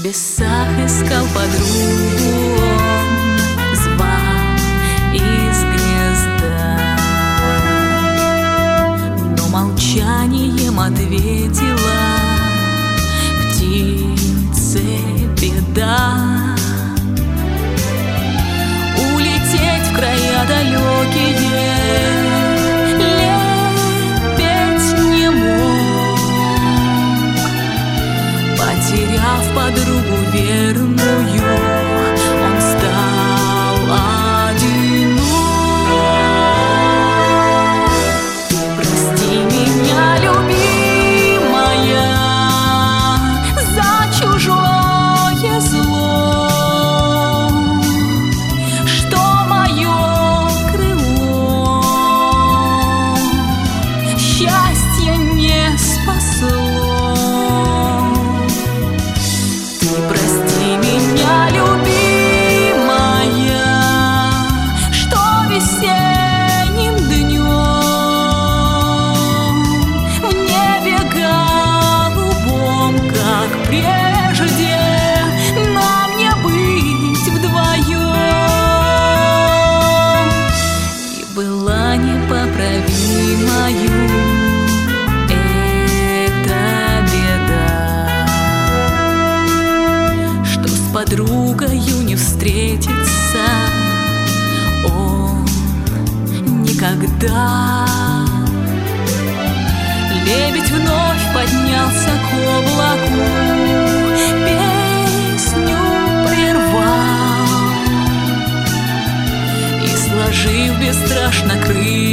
небесах искал подругу он, звал из гнезда, но молчанием ответила птице беда. Улететь в края далекие лететь не мог, потеряв подругу верную, он стал одинок. Ты прости меня, любимая, за чужое зло, что мое крыло счастье не спасло. Ты прости меня, любимая, что весенним днем в небе голубом, как прежде, нам не быть вдвоем. И была непоправимою эта беда, что с подругою не встретится он никогда. Лебедь вновь поднялся к облаку, песню прервал и, сложив бесстрашно крылья,